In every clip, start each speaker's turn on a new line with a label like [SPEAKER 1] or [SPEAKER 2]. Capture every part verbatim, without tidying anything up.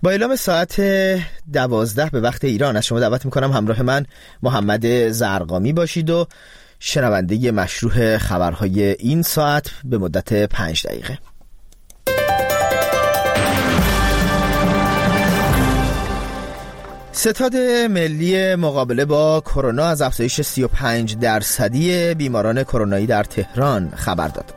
[SPEAKER 1] با اعلام ساعت دوازده به وقت ایران از شما دعوت میکنم همراه من محمد زرقامی باشید و شنونده مشروع خبرهای این ساعت به مدت پنج دقیقه. ستاد ملی مقابله با کرونا از افزایش سی و پنج درصدی بیماران کرونایی در تهران خبر داد.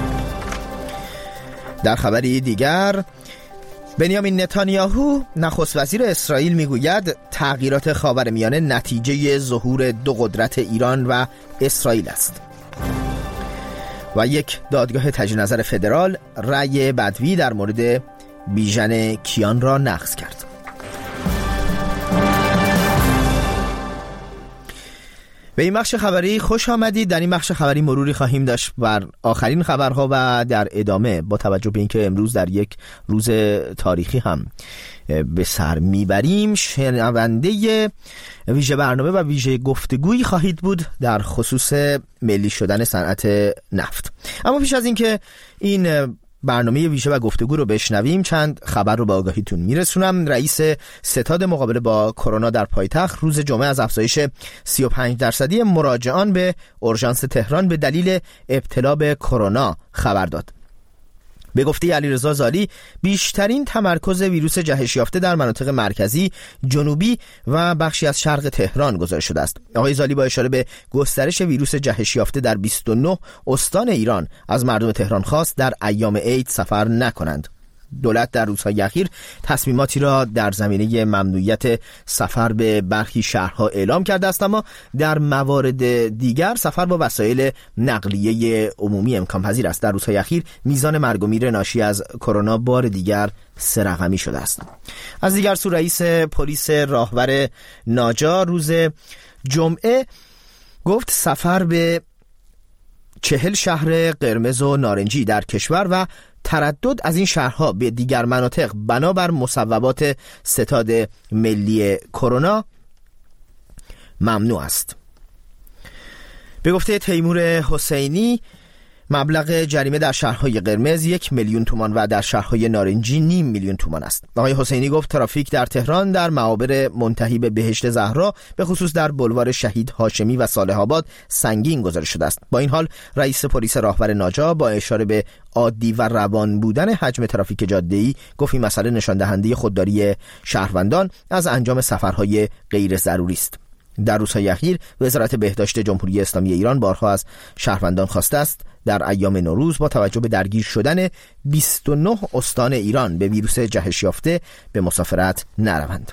[SPEAKER 1] در خبری دیگر، بنیامین نتانیاهو نخست وزیر اسرائیل میگوید تغییرات خاورمیانه نتیجه ظهور دو قدرت ایران و اسرائیل است. و یک دادگاه تجدید نظر فدرال رأی بدوی در مورد بیژن کیان را نقض کرد. به این بخش خبری خوش آمدید. در این بخش خبری مروری خواهیم داشت بر آخرین خبرها و در ادامه با توجه به اینکه امروز در یک روز تاریخی هم به سر میبریم، شنونده ویژه برنامه و ویژه گفتگویی خواهید بود در خصوص ملی شدن صنعت نفت. اما پیش از اینکه این برنامه ویژه و گفتگو رو بشنویم، چند خبر رو به آگاهیتون میرسونم. رئیس ستاد مقابله با کرونا در پایتخت روز جمعه از افزایش سی و پنج درصدی مراجعان به اورژانس تهران به دلیل ابتلا به کرونا خبر داد. به گفته علیرضا زالی، بیشترین تمرکز ویروس جهش یافته در مناطق مرکزی، جنوبی و بخشی از شرق تهران گزارش شده است. آقای زالی با اشاره به گسترش ویروس جهش یافته در بیست و نه استان ایران از مردم تهران خواست در ایام عید سفر نکنند. دولت در روزهای اخیر تصمیماتی را در زمینه ممنوعیت سفر به برخی شهرها اعلام کرده است، اما در موارد دیگر سفر با وسایل نقلیه عمومی امکان پذیر است. در روزهای اخیر میزان مرگ و میر ناشی از کرونا بار دیگر سه رقمی شده است. از دیگر سو، رئیس پلیس راهور ناجا روز جمعه گفت سفر به چهل شهر قرمز و نارنجی در کشور و تردد از این شهرها به دیگر مناطق بنابر مصوبات ستاد ملی کرونا ممنوع است. به گفته تیمور حسینی، مبلغ جریمه در شهرهای قرمز یک میلیون تومان و در شهرهای نارنجی نیم میلیون تومان است. آقای حسینی گفت ترافیک در تهران در معابر منتهی به بهشت زهرا به خصوص در بلوار شهید هاشمی و صالح آباد سنگین گزارش شده است. با این حال رئیس پلیس راهور ناجا با اشاره به عادی و روان بودن حجم ترافیک جاده‌ای گفت این مسئله نشان دهنده خودداری شهروندان از انجام سفرهای غیر ضروری است. در روزهای اخیر وزارت بهداشت جمهوری اسلامی ایران بارها از شهروندان خواسته است در ایام نوروز با توجه به درگیر شدن بیست و نه استان ایران به ویروس جهش یافته به مسافرت نروند.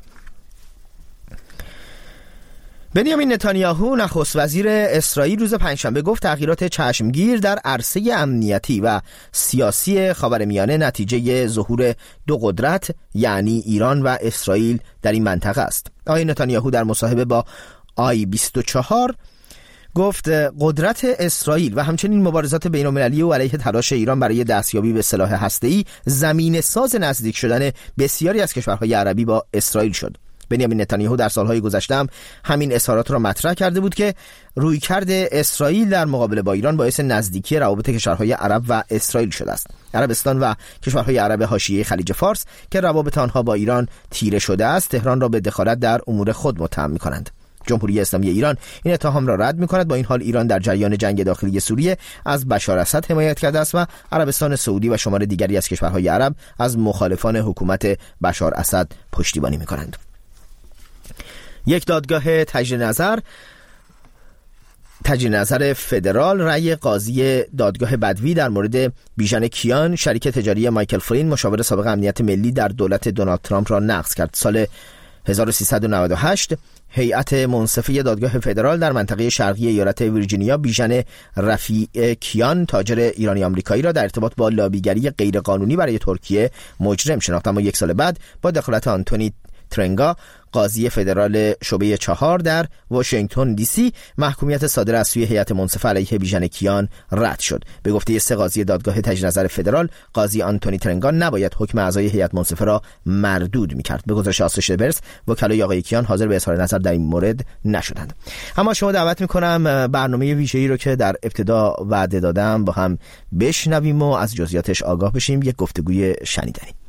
[SPEAKER 1] بنیامین نتانیاهو نخست وزیر اسرائیل روز پنجشنبه گفت تغییرات چشمگیر در عرصه امنیتی و سیاسی خاورمیانه نتیجه ظهور دو قدرت یعنی ایران و اسرائیل در این منطقه است. آقای نتانیاهو در مصاحبه با آی بیست و چهار گفت قدرت اسرائیل و همچنین مبارزات بین‌المللی و علیه تلاش ایران برای دستیابی به سلاح هسته‌ای زمینه ساز نزدیک شدن بسیاری از کشورهای عربی با اسرائیل شد. بنیامین نتانیاهو در سالهای گذشته هم همین اظهارات را مطرح کرده بود که رویکرد اسرائیل در مقابله با ایران باعث نزدیکی روابط کشورهای عرب و اسرائیل شده است. عربستان و کشورهای عرب حاشیه خلیج فارس که روابط آنها با ایران تیره شده است، تهران را به دخالت در امور خود متهم می‌کنند. جمهوری اسلامی ایران این اتهام را رد می‌کند. با این حال ایران در جریان جنگ داخلی سوریه از بشار اسد حمایت کرده است و عربستان سعودی و شمار دیگری از کشورهای عرب از مخالفان حکومت بشار اسد پشتیبانی می‌کنند. یک دادگاه تجدید نظر تجدید نظر فدرال رأی قاضی دادگاه بدوی در مورد بیژن کیان شریک تجاری مایکل فلین مشاور سابق امنیت ملی در دولت دونالد ترامپ را نقض کرد. سال هزار و سیصد و نود و هشت هیئت منصفه دادگاه فدرال در منطقه شرقی ایالت ویرجینیا بیژن رفیع کیان تاجر ایرانی آمریکایی را در ارتباط با لابیگری غیرقانونی برای ترکیه مجرم شناخت، اما یک سال بعد با دخالت آنتونی ترنگا قاضی فدرال شعبه چهار در واشنگتن دی سی محکومیت صادر از سوی هیئت منصفه علیه بیژن کیان رد شد. به گفته سه قاضی دادگاه تجدید نظر فدرال، قاضی آنتونی ترنگا نباید حکم اعضای هیئت منصفه را مردود می‌کرد. به گزارش آسوشیتد پرس، وکلای آقای کیان حاضر به اظهار نظر در این مورد نشدند. اما شما دعوت می‌کنم برنامه ویژه‌ای رو که در ابتدا وعده دادم با هم بشنویم و از جزئیاتش آگاه بشیم. یک گفتگوی شنیدنی.